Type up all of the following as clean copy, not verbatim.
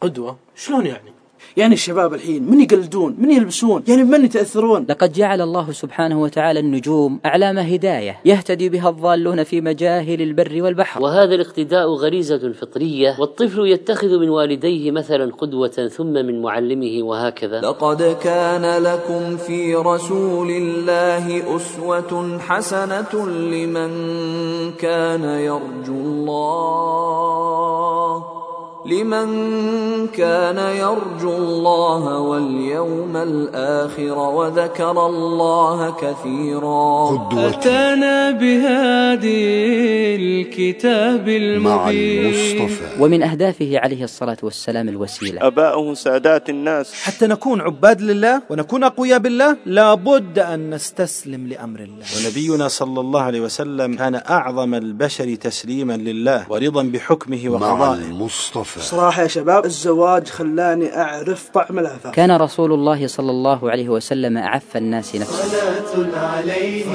قدوة؟ شلون يعني؟ يعني الشباب الحين من يقلدون، من يلبسون، يعني بمن يتأثرون. لقد جعل الله سبحانه وتعالى النجوم أعلام هداية يهتدي بها الضالون في مجاهل البر والبحر، وهذا الاقتداء غريزة فطرية، والطفل يتخذ من والديه مثلا قدوة ثم من معلمه وهكذا. لقد كان لكم في رسول الله أسوة حسنة لمن كان يرجو الله واليوم الآخر وذكر الله كثيرا. أتانا بهادي الكتاب المبين. ومن أهدافه عليه الصلاة والسلام الوسيلة. أباؤه سادات الناس. حتى نكون عباد لله ونكون أقوياء بالله لابد أن نستسلم لأمر الله. ونبينا صلى الله عليه وسلم كان أعظم البشر تسليما لله ورضا بحكمه وقضائه. صراحة يا شباب الزواج خلاني أعرف طعم العفاف. كان رسول الله صلى الله عليه وسلم أعف الناس نفسه. صلاة عليه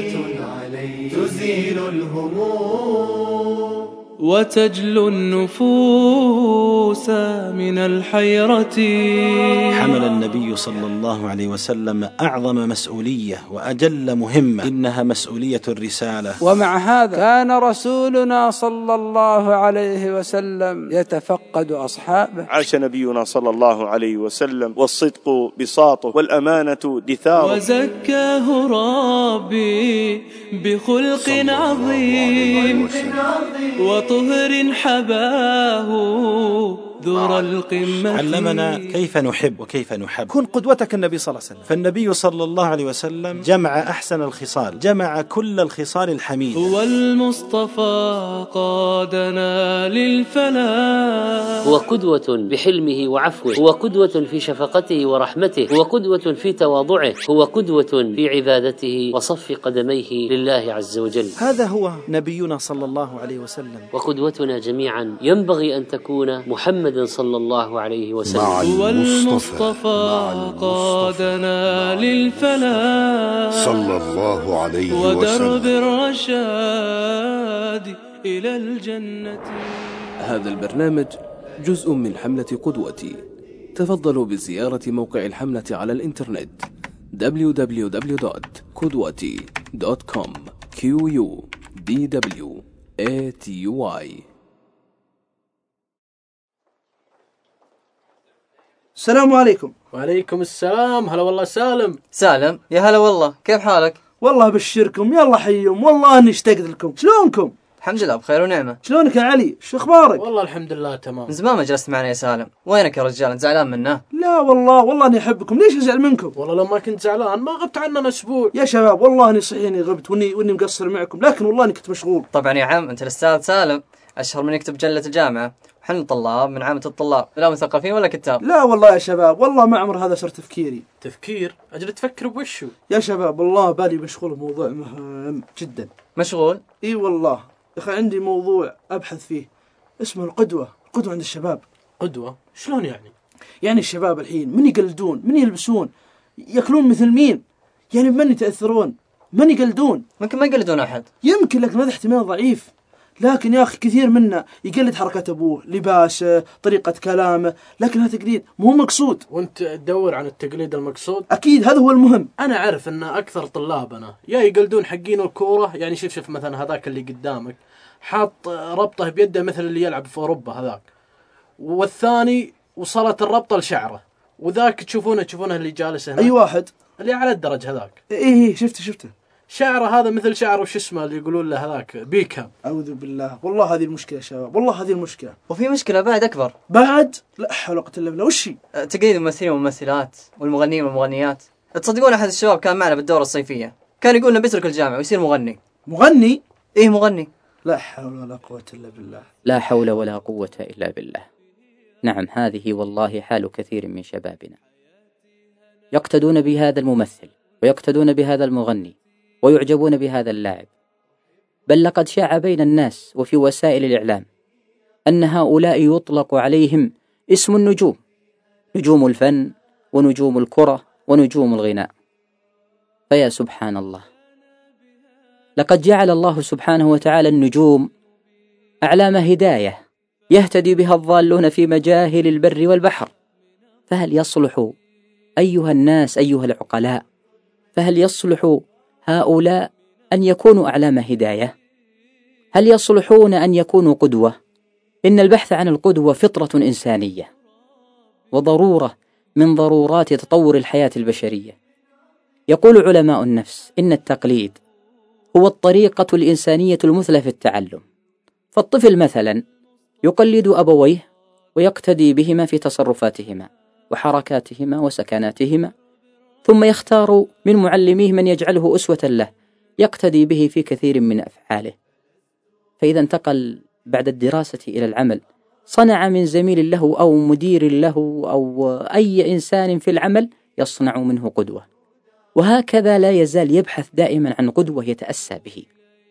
تزيل الهموم وتجلو النفوس من الحيرة. حمل النبي صلى الله عليه وسلم أعظم مسؤولية وأجل مهمة، إنها مسؤولية الرسالة. ومع هذا كان رسولنا صلى الله عليه وسلم يتفقد أصحابه. عاش نبينا صلى الله عليه وسلم والصدق بساطه والأمانة دثاره. وزكاه ربي بخلق عظيم وطهر حباه ذور القمة. علمنا كيف نحب وكيف نحب. كن قدوتك النبي صلى الله عليه وسلم. فالنبي صلى الله عليه وسلم جمع أحسن الخصال، جمع كل الخصال الحميدة. هو المصطفى قادنا للفلاح. هو قدوة بحلمه وعفوه، هو قدوة في شفقته ورحمته، هو قدوة في تواضعه، هو قدوة في عبادته وصف قدميه لله عز وجل. هذا هو نبينا صلى الله عليه وسلم. وقدوتنا جميعا ينبغي أن تكون محمد صلى الله عليه وسلم. هو المصطفى قادنا للفلاح صلى الله عليه وسلم ودرب الرشاد إلى الجنة. هذا البرنامج جزء من حملة قدوتي. تفضلوا بزيارة موقع الحملة على الإنترنت www.qudwati.com QUDWATY. السلام عليكم. وعليكم السلام. هلا والله سالم يا هلا والله، كيف حالك؟ والله بشركم، يلا حيهم، والله اني اشتقت لكم. شلونكم؟ الحمد لله بخير ونعمة. شلونك يا علي؟ شو اخبارك؟ والله الحمد لله تمام. من زمان ما جلست معنا يا سالم، وينك يا رجال؟ انت زعلان منا؟ لا والله اني احبكم، ليش ازعل منكم؟ والله لو ما كنت زعلان ما غبت عننا اسبوع. يا شباب والله اني صحيح اني غبت واني مقصر معكم، لكن والله اني كنت مشغول. طبعا يا عم، انت الاستاذ سالم اشهر من يكتب جلة الجامعة، وحنا طلاب من عامة الطلاب، لا مثقفين ولا كتاب. لا والله يا شباب، والله ما عمر هذا صار تفكيري. تفكير؟ اجل تفكر بوشو؟ يا شباب والله بالي مشغول بموضوع مهم جدا. مشغول؟ اي والله يا اخي، عندي موضوع ابحث فيه اسمه القدوة عند الشباب. قدوة؟ شلون يعني؟ يعني الشباب الحين من يقلدون، من يلبسون، ياكلون مثل مين، يعني بمن يتأثرون، من يقلدون. ممكن ما يقلدون احد، يمكن، لكن هذا احتمال ضعيف. لكن يا أخي كثير منا يقلد حركة أبوه، لباسه، طريقة كلامه، لكن هذا تقليد مو مقصود. وانت تدور عن التقليد المقصود؟ أكيد هذا هو المهم. أنا أعرف أن أكثر طلابنا يا يقلدون حقين الكورة، يعني شوف مثلا هذاك اللي قدامك حاط ربطه بيده مثل اللي يلعب في أوروبا هذاك، والثاني وصلت الربطة لشعره، وذاك تشوفونه اللي جالس هنا. أي واحد؟ اللي على الدرج هذاك. إيه شفته. شعره هذا مثل شعره وش اسمه اللي يقولون له هذاك بيكهام. أعوذ بالله، والله هذه المشكلة يا شباب، والله هذه المشكلة. وفي مشكلة بعد أكبر. بعد؟ لا حول ولا قوة إلا بالله. وشي؟ تقليد الممثلين والممثلات والمغنيين والمغنيات. تصدقون أحد الشباب كان معنا بالدورة الصيفية، كان يقول إنه بيترك الجامعة ويصير مغني. مغني؟ إيه مغني. لا حول ولا قوة إلا بالله. لا حول ولا قوة إلا بالله. نعم، هذه والله حال كثير من شبابنا، يقتدون بهذا الممثل ويقتدون بهذا المغني ويعجبون بهذا اللاعب، بل لقد شاع بين الناس وفي وسائل الإعلام أن هؤلاء يطلق عليهم اسم النجوم، نجوم الفن ونجوم الكرة ونجوم الغناء. فيا سبحان الله، لقد جعل الله سبحانه وتعالى النجوم أعلام هداية يهتدي بها الضالون في مجاهل البر والبحر. فهل يصلح أيها الناس أيها العقلاء، فهل يصلح هؤلاء أن يكونوا أعلام هداية؟ هل يصلحون أن يكونوا قدوة؟ إن البحث عن القدوة فطرة إنسانية وضرورة من ضرورات تطور الحياة البشرية. يقول علماء النفس إن التقليد هو الطريقة الإنسانية المثلى في التعلم. فالطفل مثلا يقلد أبويه ويقتدي بهما في تصرفاتهما وحركاتهما وسكناتهما، ثم يختار من معلميه من يجعله أسوة له يقتدي به في كثير من أفعاله. فإذا انتقل بعد الدراسة إلى العمل صنع من زميل له أو مدير له أو أي إنسان في العمل يصنع منه قدوة، وهكذا لا يزال يبحث دائما عن قدوة يتأسى به.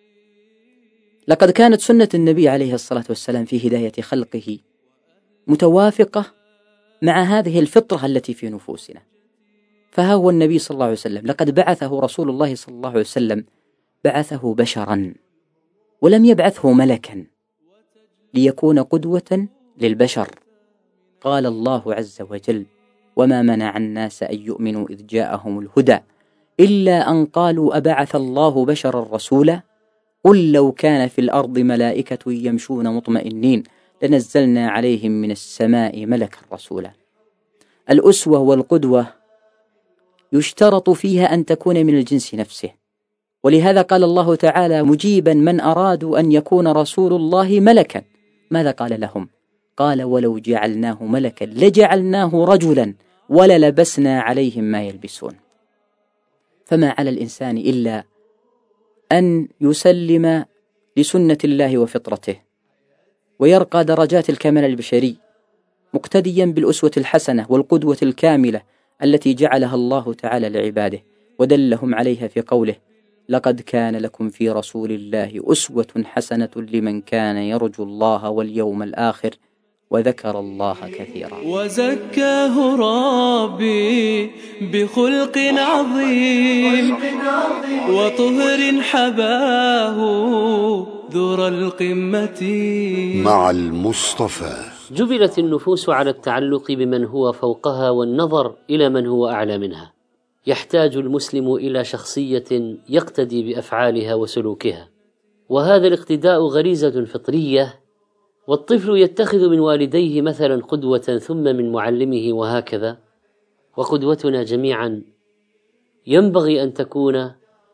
لقد كانت سنة النبي عليه الصلاة والسلام في هداية خلقه متوافقة مع هذه الفطرة التي في نفوسنا. فها هو النبي صلى الله عليه وسلم لقد بعثه رسول الله صلى الله عليه وسلم، بعثه بشرا ولم يبعثه ملكا ليكون قدوة للبشر. قال الله عز وجل: وما منع الناس أن يؤمنوا إذ جاءهم الهدى إلا أن قالوا أبعث الله بشرا رسولا قل لو كان في الأرض ملائكة يمشون مطمئنين لنزلنا عليهم من السماء ملكا رسولا. الأسوة والقدوة يشترط فيها أن تكون من الجنس نفسه، ولهذا قال الله تعالى مجيبا من أرادوا أن يكون رسول الله ملكا. ماذا قال لهم؟ قال: ولو جعلناه ملكا لجعلناه رجلا وللبسنا عليهم ما يلبسون. فما على الإنسان إلا أن يسلم لسنة الله وفطرته ويرقى درجات الكمال البشري مقتديا بالأسوة الحسنة والقدوة الكاملة التي جعلها الله تعالى لعباده ودلهم عليها في قوله: لقد كان لكم في رسول الله أسوة حسنة لمن كان يرجو الله واليوم الآخر وذكر الله كثيرا. وزكاه ربي بخلق عظيم وطهر حباه ذر القمة مع المصطفى. جبلت النفوس على التعلق بمن هو فوقها والنظر إلى من هو أعلى منها. يحتاج المسلم إلى شخصية يقتدي بأفعالها وسلوكها، وهذا الاقتداء غريزة فطرية، والطفل يتخذ من والديه مثلا قدوة ثم من معلمه وهكذا. وقدوتنا جميعا ينبغي أن تكون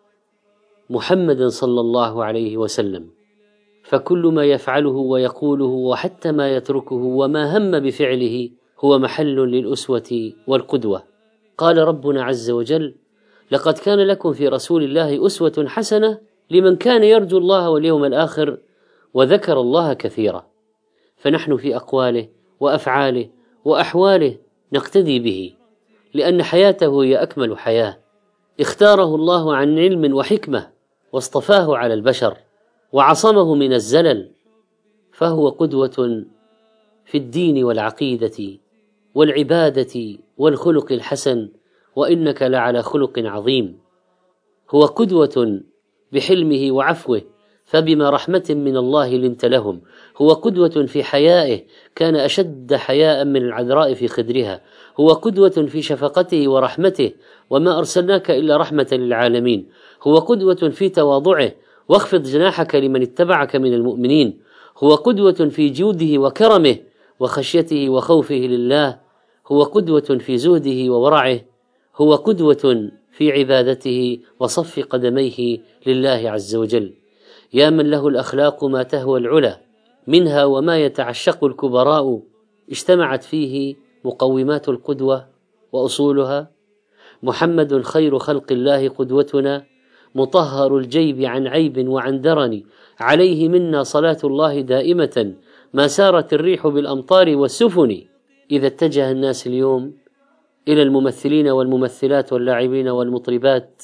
محمد صلى الله عليه وسلم، فكل ما يفعله ويقوله وحتى ما يتركه وما هم بفعله هو محل للأسوة والقدوة. قال ربنا عز وجل: لقد كان لكم في رسول الله أسوة حسنة لمن كان يرجو الله واليوم الآخر وذكر الله كثيرا. فنحن في أقواله وأفعاله وأحواله نقتدي به، لأن حياته هي أكمل حياة. اختاره الله عن علم وحكمة واصطفاه على البشر وعصمه من الزلل، فهو قدوة في الدين والعقيدة والعبادة والخلق الحسن، وإنك لعلى خلق عظيم. هو قدوة بحلمه وعفوه، فبما رحمة من الله لنت لهم. هو قدوة في حيائه، كان أشد حياء من العذراء في خدرها. هو قدوة في شفقته ورحمته، وما أرسلناك إلا رحمة للعالمين. هو قدوة في تواضعه، واخفض جناحك لمن اتبعك من المؤمنين. هو قدوة في جوده وكرمه وخشيته وخوفه لله. هو قدوة في زهده وورعه. هو قدوة في عبادته وصف قدميه لله عز وجل. يا من له الأخلاق ما تهوى العلا منها وما يتعشق الكبراء، اجتمعت فيه مقومات القدوة وأصولها. محمد خير خلق الله قدوتنا، مطهر الجيب عن عيب وعن درن، عليه منا صلاة الله دائمة ما سارت الريح بالأمطار والسفن. إذا اتجه الناس اليوم إلى الممثلين والممثلات واللاعبين والمطربات،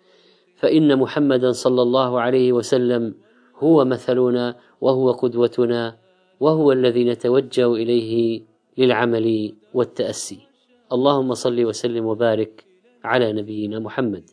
فإن محمدا صلى الله عليه وسلم هو مثلنا وهو قدوتنا، وهو الذي نتوجه إليه للعمل والتأسي. اللهم صل وسلم وبارك على نبينا محمد.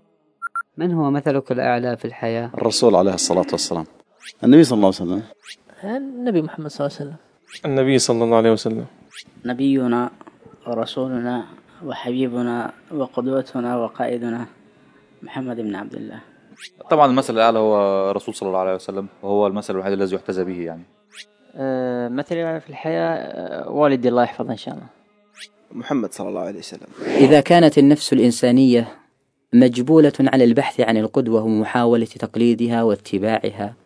من هو مثلك الأعلى في الحياة؟ الرسول عليه الصلاة والسلام. النبي صلى الله عليه وسلم النبي محمد صلى الله عليه وسلم. النبي صلى الله عليه وسلم. نبينا ورسولنا وحبيبنا وقدوتنا وقائدنا محمد بن عبد الله. طبعا المثل الأعلى هو رسول صلى الله عليه وسلم، وهو المثل الوحيد الذي يحتذى به يعني. مثلي في الحياة والدي الله يحفظه إن شاء الله. محمد صلى الله عليه وسلم. إذا كانت النفس الإنسانية مجبولة على البحث عن القدوة ومحاولة تقليدها واتباعها،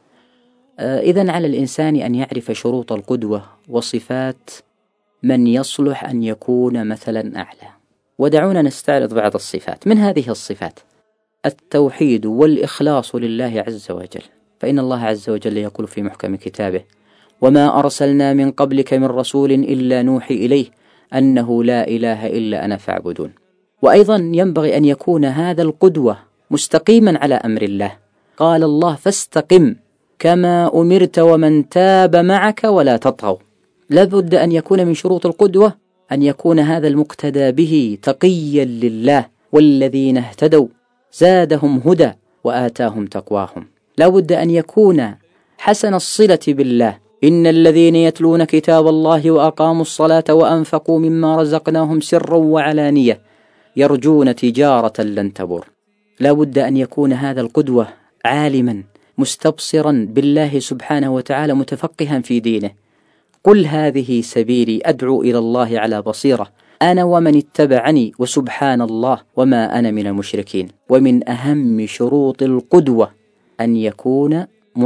إذن على الإنسان أن يعرف شروط القدوة وصفات من يصلح أن يكون مثلا أعلى. ودعونا نستعرض بعض الصفات. من هذه الصفات التوحيد والإخلاص لله عز وجل، فإن الله عز وجل يقول في محكم كتابه: وما أرسلنا من قبلك من رسول إلا نوحي إليه أنه لا إله إلا أنا فاعبدون. وأيضا ينبغي أن يكون هذا القدوة مستقيما على أمر الله. قال الله: فاستقم كما أمرت ومن تاب معك ولا تطغوا. لابد أن يكون من شروط القدوة أن يكون هذا المقتدى به تقيا لله، والذين اهتدوا زادهم هدى وآتاهم تقواهم. لابد أن يكون حسن الصلة بالله. إن الذين يتلون كتاب الله وأقاموا الصلاة وأنفقوا مما رزقناهم سرا وعلانية يرجون تجارة لن تبور. لابد أن يكون هذا القدوة عالما مستبصرا بالله سبحانه وتعالى متفقها في دينه. قل هذه سبيلي أدعو إلى الله على بصيرة أنا ومن اتبعني وسبحان الله وما أنا من المشركين. ومن أهم شروط القدوة أن يكون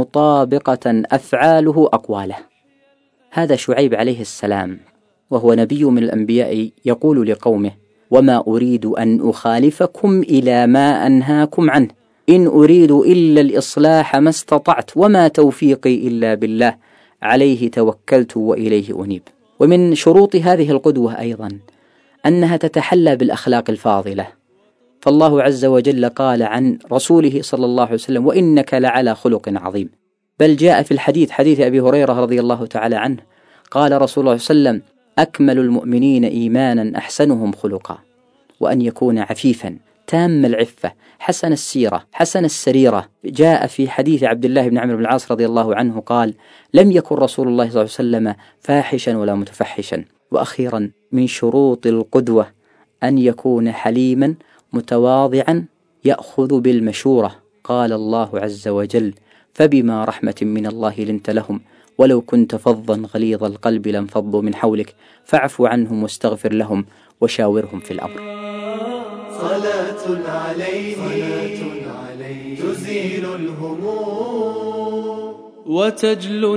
مطابقة أفعاله أقواله. هذا شعيب عليه السلام وهو نبي من الأنبياء يقول لقومه: وما أريد أن أخالفكم إلى ما أنهاكم عنه إن أريد إلا الإصلاح ما استطعت وما توفيقي إلا بالله عليه توكلت وإليه أنيب. ومن شروط هذه القدوة أيضا أنها تتحلى بالأخلاق الفاضلة، فالله عز وجل قال عن رسوله صلى الله عليه وسلم: وإنك لعلى خلق عظيم. بل جاء في الحديث حديث أبي هريرة رضي الله تعالى عنه قال رسول الله صلى الله عليه وسلم: أكمل المؤمنين إيمانا أحسنهم خلقا. وأن يكون عفيفا تام العفة حسن السيرة حسن السريرة. جاء في حديث عبد الله بن عمرو بن العاص رضي الله عنه قال: لم يكن رسول الله صلى الله عليه وسلم فاحشا ولا متفحشا. وأخيرا من شروط القدوة أن يكون حليما متواضعا يأخذ بالمشورة. قال الله عز وجل: فبما رحمة من الله لنت لهم ولو كنت فظا غليظ القلب لانفضوا من حولك فاعف عنهم واستغفر لهم وشاورهم في الأمر. صلاة عليه تزيل الهموم وتجلو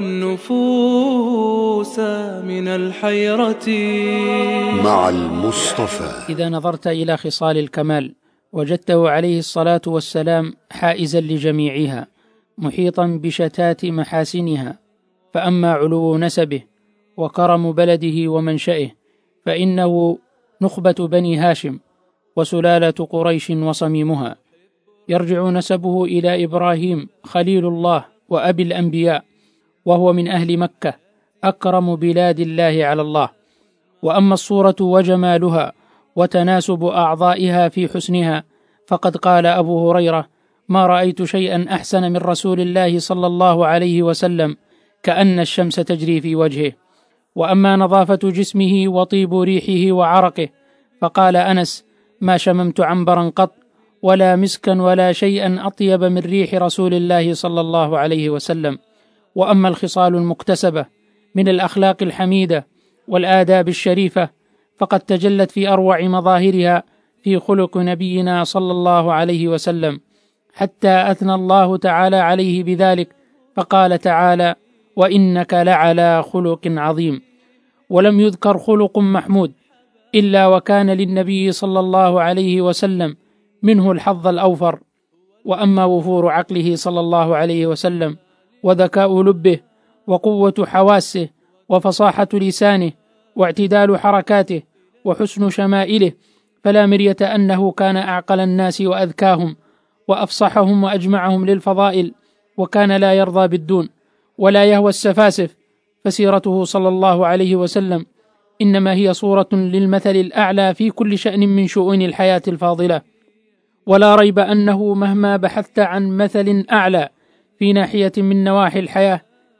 النفوس من الحيرة. مع المصطفى. إذا نظرت إلى خصال الكمال وجدته عليه الصلاة والسلام حائزا لجميعها محيطا بشتات محاسنها. فأما علو نسبه وكرم بلده ومنشئه فإنه نخبة بني هاشم وسلالة قريش وصميمها. يرجع نسبه إلى إبراهيم خليل الله وأبي الأنبياء، وهو من أهل مكة أكرم بلاد الله على الله. وأما الصورة وجمالها وتناسب أعضائها في حسنها فقد قال أبو هريرة: ما رأيت شيئا أحسن من رسول الله صلى الله عليه وسلم كأن الشمس تجري في وجهه. وأما نظافة جسمه وطيب ريحه وعرقه فقال أنس: ما شممت عنبرا قط ولا مسكا ولا شيئا أطيب من ريح رسول الله صلى الله عليه وسلم. وأما الخصال المكتسبة من الأخلاق الحميدة والآداب الشريفة فقد تجلت في أروع مظاهرها في خلق نبينا صلى الله عليه وسلم، حتى أثنى الله تعالى عليه بذلك فقال تعالى: وإنك لعلى خلق عظيم. ولم يذكر خلق محمود إلا وكان للنبي صلى الله عليه وسلم منه الحظ الأوفر. وأما وفور عقله صلى الله عليه وسلم وذكاء لبه وقوة حواسه وفصاحة لسانه واعتدال حركاته وحسن شمائله فلا مرية أنه كان أعقل الناس وأذكاهم وأفصحهم وأجمعهم للفضائل، وكان لا يرضى بالدون ولا يهوى السفاسف. فسيرته صلى الله عليه وسلم إنما هي صورة للمثل الأعلى في كل شأن من شؤون الحياة الفاضلة. ولا ريب أنه مهما بحثت عن مثل أعلى في ناحية من نواحي الحياة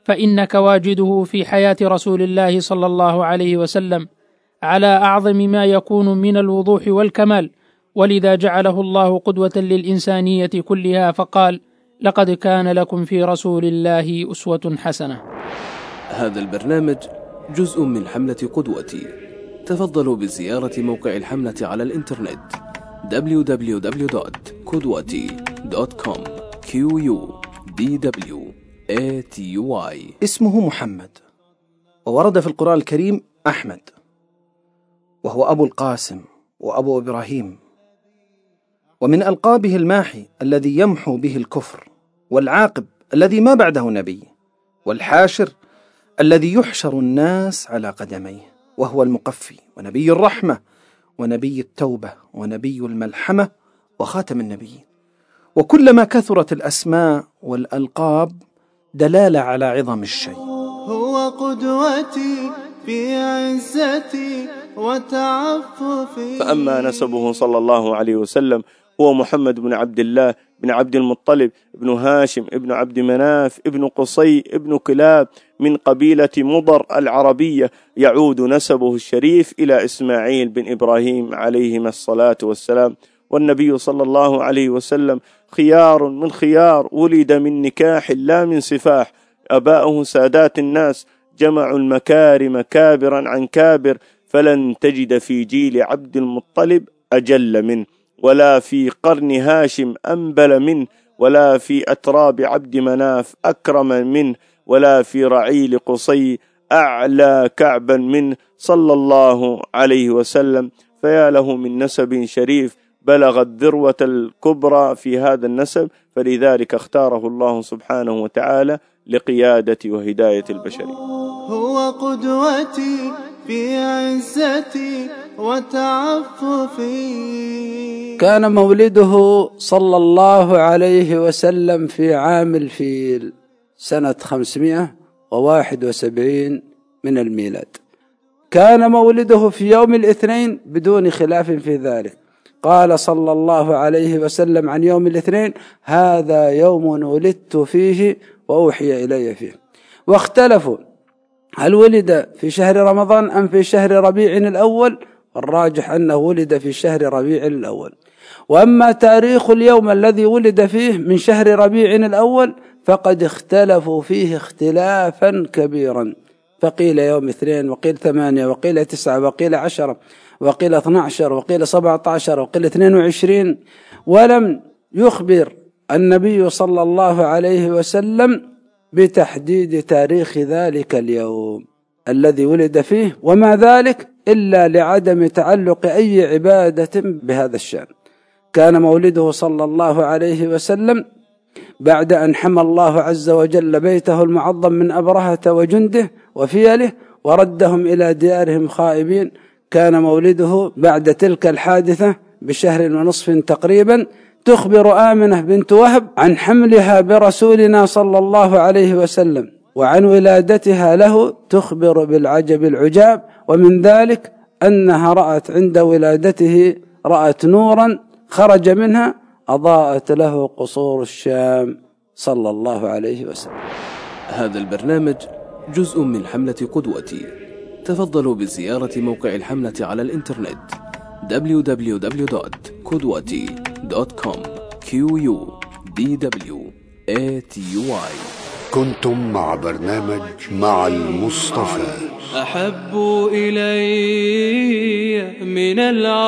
فإنك واجده في حياة رسول الله صلى الله عليه وسلم على أعظم ما يكون من الوضوح والكمال، ولذا جعله الله قدوة للإنسانية كلها فقال: لقد كان لكم في رسول الله أسوة حسنة. هذا البرنامج جزء من حملة قدوتي. تفضلوا بزيارة موقع الحملة على الإنترنت www.qudwati.com QUDWATY. اسمه محمد، وورد في القرآن الكريم أحمد، وهو أبو القاسم وأبو إبراهيم، ومن ألقابه الماحي الذي يمحو به الكفر، والعاقب الذي ما بعده نبي، والحاشر الذي يحشر الناس على قدميه، وهو المقفي ونبي الرحمة ونبي التوبة ونبي الملحمة وخاتم النبيين. وكلما كثرت الأسماء والألقاب دلالة على عظم الشيء. هو قدوتي في عزتي وتعففي. فأما نسبه صلى الله عليه وسلم هو محمد بن عبد الله بن عبد المطلب بن هاشم ابن عبد مناف ابن قصي ابن كلاب من قبيلة مضر العربية، يعود نسبه الشريف إلى إسماعيل بن إبراهيم عليهما الصلاة والسلام. والنبي صلى الله عليه وسلم خيار من خيار، ولد من نكاح لا من سفاح. أباؤه سادات الناس، جمعوا المكارم كابرا عن كابر، فلن تجد في جيل عبد المطلب أجل منه، ولا في قرن هاشم أنبل منه، ولا في أتراب عبد مناف أكرم منه، ولا في رعيل قصي أعلى كعبا منه صلى الله عليه وسلم. فيا له من نسب شريف بلغ الذروة الكبرى في هذا النسب، فلذلك اختاره الله سبحانه وتعالى لقيادة وهداية البشرية. هو قدوتي في عزتي وتعففي. كان مولده صلى الله عليه وسلم في عام الفيل سنة 571 من الميلاد. كان مولده في يوم الاثنين بدون خلاف في ذلك. قال صلى الله عليه وسلم عن يوم الاثنين: هذا يوم ولدت فيه وأوحي إلي فيه. واختلفوا هل ولد في شهر رمضان أم في شهر ربيع الأول، والراجح أنه ولد في شهر ربيع الأول. وأما تاريخ اليوم الذي ولد فيه من شهر ربيع الأول فقد اختلفوا فيه اختلافا كبيرا، فقيل يوم 2 وقيل 8 وقيل 9 وقيل 10 وقيل 12 وقيل 17 وقيل 22. ولم يخبر النبي صلى الله عليه وسلم بتحديد تاريخ ذلك اليوم الذي ولد فيه، وما ذلك إلا لعدم تعلق أي عبادة بهذا الشأن. كان مولده صلى الله عليه وسلم بعد أن حمى الله عز وجل بيته المعظم من أبرهة وجنده وفيله وردهم إلى ديارهم خائبين. كان مولده بعد تلك الحادثة بشهر ونصف تقريبا. تخبر آمنة بنت وهب عن حملها برسولنا صلى الله عليه وسلم وعن ولادتها له، تخبر بالعجب العجاب، ومن ذلك أنها رأت عند ولادته نورا خرج منها أضاءت له قصور الشام صلى الله عليه وسلم. هذا البرنامج جزء من حملة قدوتي. تفضلوا بزيارة موقع الحملة على الإنترنت www.qudwati.com QUDWATY. كنتم مع برنامج مع المصطفى. أحب إلي من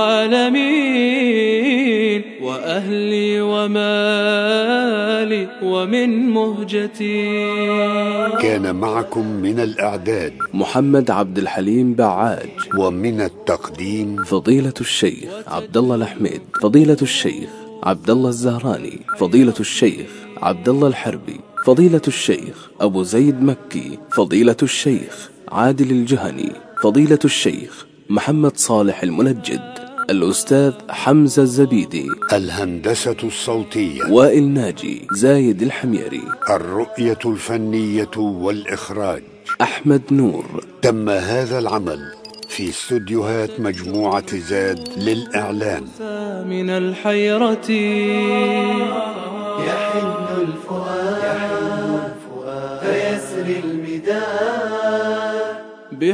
العالمين وأهلي ومالي ومن مهجتي. كان معكم من الإعداد محمد عبد الحليم بعاج، ومن التقديم فضيلة الشيخ عبد الله الحميد، فضيلة الشيخ عبد الله الزهراني، فضيلة الشيخ عبد الله الحربي، فضيلة الشيخ أبو زيد مكي، فضيلة الشيخ عادل الجهني، فضيلة الشيخ محمد صالح المنجد، الأستاذ حمزة الزبيدي، الهندسة الصوتية وائل ناجي، زايد الحميري، الرؤية الفنية والإخراج أحمد نور. تم هذا العمل في استوديوهات مجموعة زاد للإعلام. من الحيرة يحن الفؤاد فيسري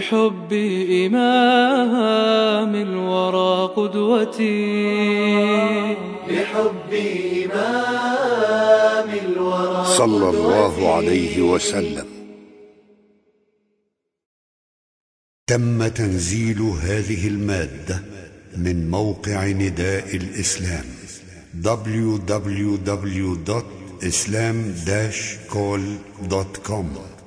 بحب إمام الورى قدوتي بحب إمام الورى صلى الله عليه وسلم. تم تنزيل هذه المادة من موقع نداء الإسلام www.islam-call.com